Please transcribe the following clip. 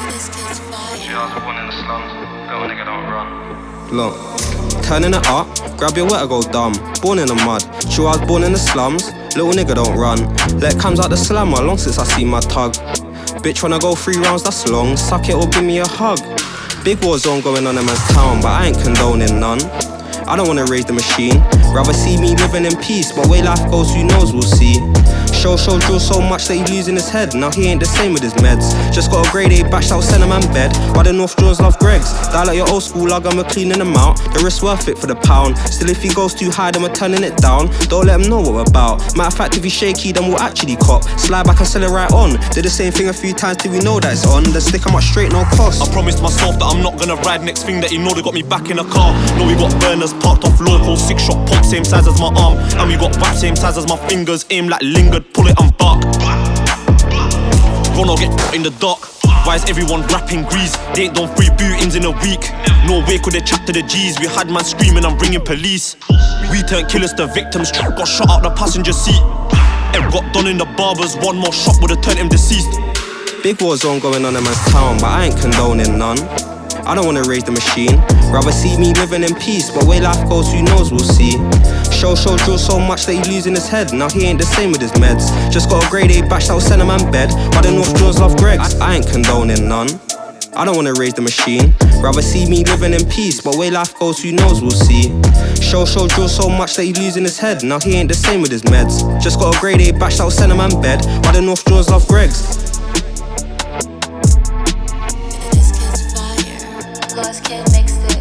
She was born in the slums, little nigga don't run. Look, turning it up, grab your wetter, go dumb. Born in the mud, sure I was born in the slums. Little nigga don't run. Let comes out the slammer, long since I see my tug. Bitch wanna go 3 rounds, that's long. Suck it or give me a hug. Big war zone going on in man's town, but I ain't condoning none. I don't wanna raise the machine, rather see me living in peace. But way life goes, who knows, we'll see. Show drill so much that he losing his head. Now he ain't the same with his meds. Just got a grade A bash out Cinnamon bed. Why the North Jaws love Greg's? Die like your old school lug, I'm cleaning them out. The risk worth it for the pound. Still if he goes too high, then we're turning it down. Don't let him know what we're about. Matter of fact, if he's shaky, then we'll actually cop. Slide back and sell it right on. Did the same thing a few times till we know that it's on. Then stick him up straight, no cost. I promised myself that I'm not gonna ride. Next thing that you know, they got me back in a car. Know we got burners parked off local. 6-shot pop, same size as my arm. And we got whap, same size as my fingers. Aim like lingered, pull it and bark. Run or get caught in the dark. Why is everyone rapping grease? They ain't done 3 bootings in a week. No way could they chat to the G's. We had man screaming, I'm bringing police. We turned killers to victims. Got shot out the passenger seat. Ed got done in the barbers. 1 more shot would've turned him deceased. Big war zone going on in man's town, but I ain't condoning none. I don't wanna raise the machine, rather see me living in peace. But way life goes, who knows, we'll see. Show drill so much that he's losing his head. Now he ain't the same with his meds. Just got a grade A bash out Cinnamon bed. Why the North Jaws love Greg's? I ain't condoning none. I don't wanna raise the machine, rather see me living in peace. But way life goes, who knows, we'll see. Show drill so much that he's losing his head. Now he ain't the same with his meds. Just got a grade A bash out Cinnamon bed. Why the North Jaws love Greg's? Lost Kid mixed it.